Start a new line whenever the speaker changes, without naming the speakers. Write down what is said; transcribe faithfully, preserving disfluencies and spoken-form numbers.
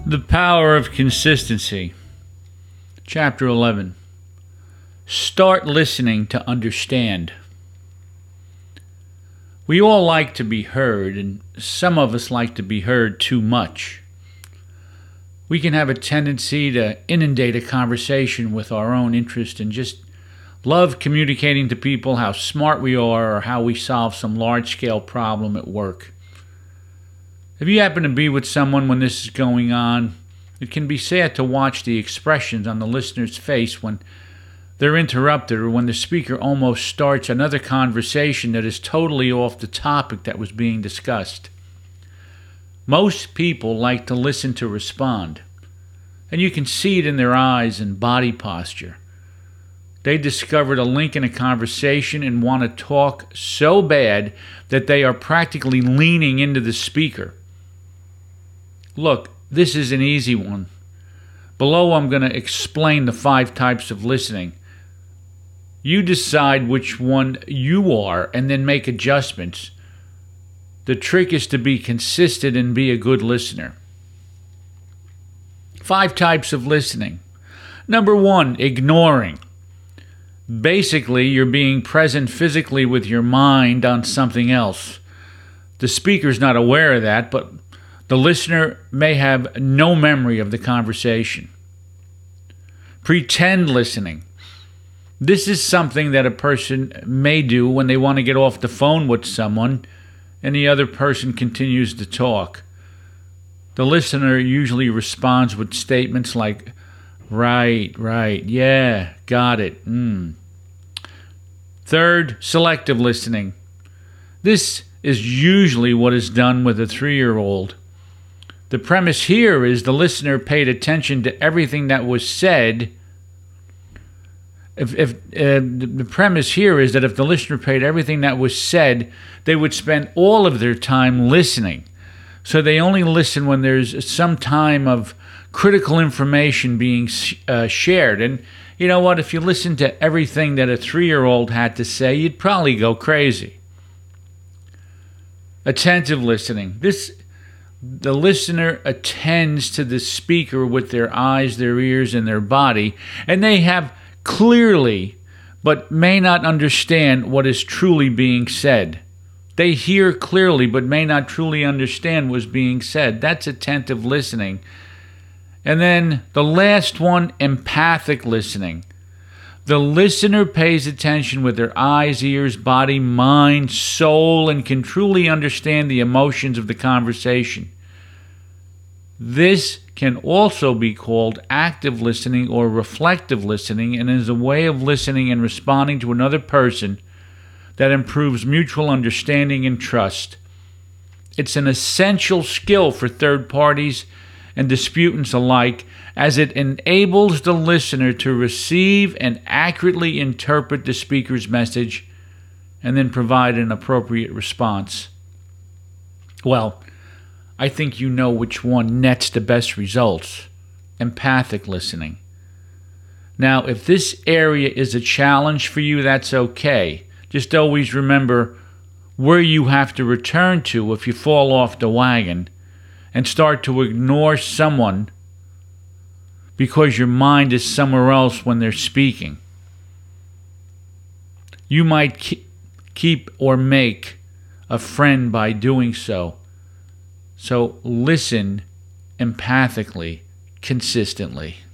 The Power of Consistency. Chapter eleven. Start listening to understand. We all like to be heard, and some of us like to be heard too much. We can have a tendency to inundate a conversation with our own interest and just love communicating to people how smart we are or how we solve some large-scale problem at work. If you happen to be with someone when this is going on, it can be sad to watch the expressions on the listener's face when they're interrupted or when the speaker almost starts another conversation that is totally off the topic that was being discussed. Most people like to listen to respond, and you can see it in their eyes and body posture. They discovered a link in a conversation and want to talk so bad that they are practically leaning into the speaker. Look, this is an easy one. Below, I'm going to explain the five types of listening. You decide which one you are and then make adjustments. The trick is to be consistent and be a good listener. Five types of listening. Number one, ignoring. Basically, you're being present physically with your mind on something else. The speaker's not aware of that, but the listener may have no memory of the conversation. Pretend listening. This is something that a person may do when they want to get off the phone with someone and the other person continues to talk. The listener usually responds with statements like, right, right, yeah, got it, mm. Third, selective listening. This is usually what is done with a three-year-old. The premise here is the listener paid attention to everything that was said. If, if uh, the premise here is that if the listener paid everything that was said, they would spend all of their time listening. So they only listen when there's some time of critical information being uh, shared. And you know what? If you listen to everything that a three-year-old had to say, you'd probably go crazy. Attentive listening. This The listener attends to the speaker with their eyes, their ears, and their body, and they have clearly but may not understand what is truly being said. They hear clearly but may not truly understand what's being said. That's attentive listening. And then the last one, empathic listening. The listener pays attention with their eyes, ears, body, mind, soul, and can truly understand the emotions of the conversation. This can also be called active listening or reflective listening, and is a way of listening and responding to another person that improves mutual understanding and trust. It's an essential skill for third parties and disputants alike, as it enables the listener to receive and accurately interpret the speaker's message and then provide an appropriate response. Well, I think you know which one nets the best results. Empathic listening. Now, if this area is a challenge for you, that's okay. Just always remember where you have to return to if you fall off the wagon and start to ignore someone because your mind is somewhere else when they're speaking. You might keep or make a friend by doing so. So listen empathically, consistently.